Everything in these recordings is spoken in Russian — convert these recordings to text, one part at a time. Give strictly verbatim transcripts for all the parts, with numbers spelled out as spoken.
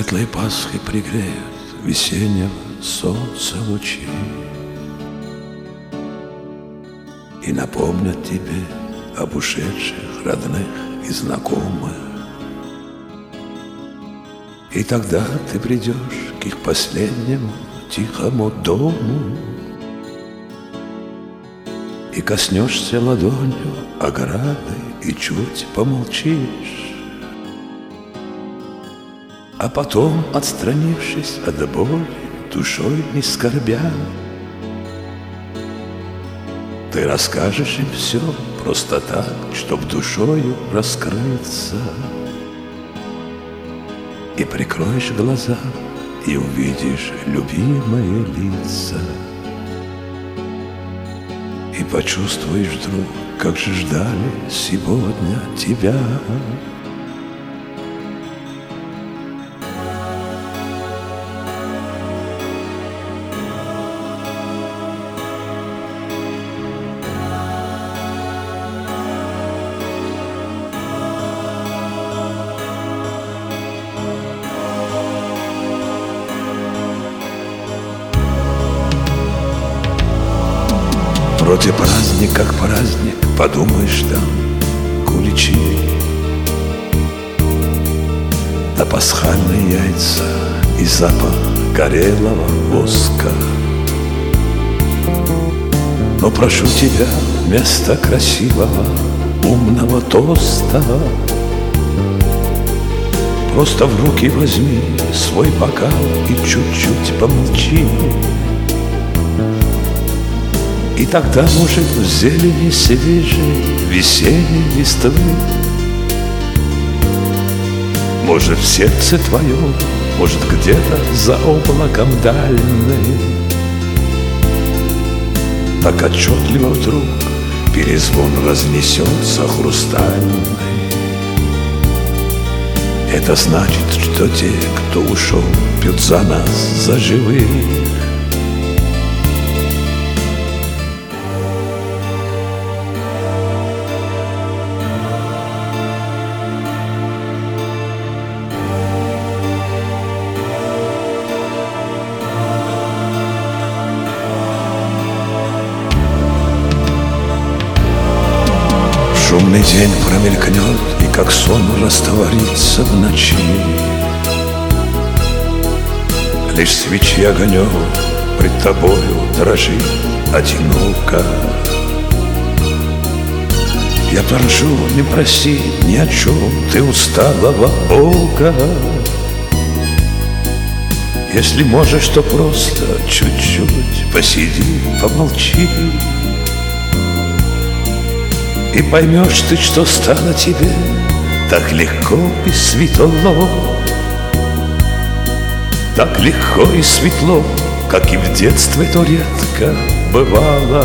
Светлые Пасхи пригреют весеннего солнца лучи и напомнят тебе об ушедших родных и знакомых. И тогда ты придешь к их последнему тихому дому и коснешься ладонью ограды и чуть помолчишь. А потом, отстранившись от боли, душой не скорбя, ты расскажешь им все просто так, чтоб душою раскрыться. И прикроешь глаза, и увидишь любимые лица. И почувствуешь вдруг, как же ждали сегодня тебя. Вроде праздник, как праздник, подумаешь, там куличи, да пасхальные яйца и запах горелого воска. Но прошу тебя, вместо красивого, умного тоста просто в руки возьми свой бокал и чуть-чуть помолчи. И тогда, может, в зелени свежей весенней листвы, может, в сердце твоем, может, где-то за облаком дальним, так отчетливо вдруг перезвон разнесется хрустальный. Это значит, что те, кто ушел, пьют за нас, за живых. Шумный день промелькнет и как сон растворится в ночи. Лишь свечи огонек пред тобою дрожит одиноко. Я прошу, не проси ни о чем ты усталого Бога. Если можешь, то просто чуть-чуть посиди, помолчи. И поймешь ты, что стало тебе так легко и светло, так легко и светло, как и в детстве то редко бывало.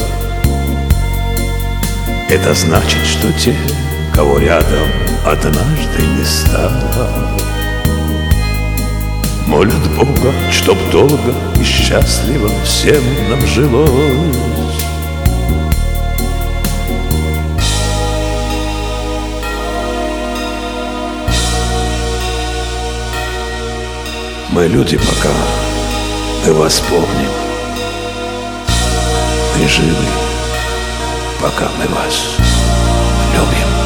Это значит, что те, кого рядом однажды не стало, молят Бога, чтоб долго и счастливо всем нам жилось. Мы люди пока, мы вас помним. Мы живы, пока мы вас любим.